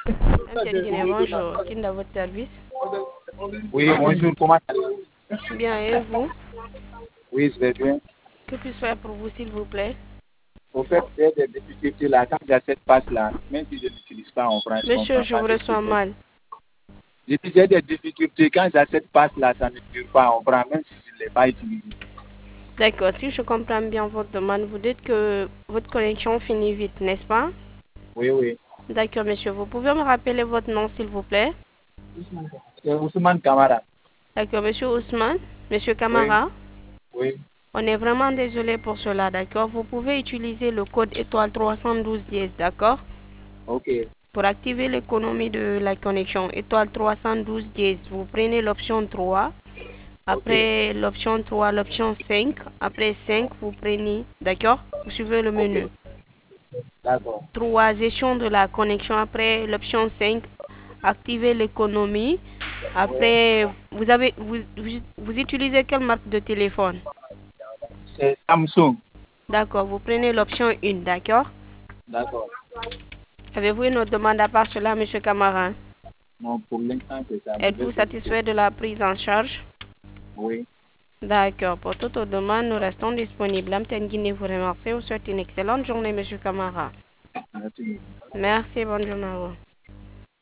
Monsieur Guinée, bonjour. Qui est dans votre service? Oui, bonjour, comment allez-vous? Bien, et vous? Oui, je vais bien. Que puis-je faire pour vous, s'il vous plaît? Au fait, j'ai des difficultés là. Quand j'ai cette passe-là, même si je n'utilise pas en France, je ne Monsieur, comprends je pas vous ce qui se reçois fait. mal. J'ai dit, j'ai des difficultés. Quand j'ai cette passe-là, ça ne dure pas en France, même si je ne l'ai pas utilisé. D'accord, si je comprends bien votre demande, vous dites que votre connexion finit vite, n'est-ce pas? Oui, oui. D'accord, monsieur. Vous pouvez me rappeler votre nom, s'il vous plaît? C'est Ousmane Kamara. D'accord, monsieur Ousmane, monsieur Oui, Camara. oui. On est vraiment désolé pour cela, d'accord? Vous pouvez utiliser le code étoile 312 dièse, d'accord? Ok, Pour activer l'économie de la connexion, étoile 312 dièse, vous prenez l'option 3. ok. Après l'option 3, l'option 5. Après 5, vous prenez, d'accord? Vous suivez le Ok, menu. d'accord. 3, gestion de la connexion. Après l'option 5, activer l'économie. Oui, Après, vous utilisez quelle marque de téléphone? c'est Samsung. D'accord, vous prenez l'option 1, d'accord? D'accord. Avez-vous une autre demande à part cela, monsieur Camara? Non, pour l'instant, c'est ça. Je vais Êtes-vous solliciter. satisfait de la prise en charge? Oui, D'accord, pour toute autre demande, nous restons disponibles. Amten Guinée vous remercie. Vous souhaite une excellente journée, monsieur Camara. merci. Merci, bonne journée à vous.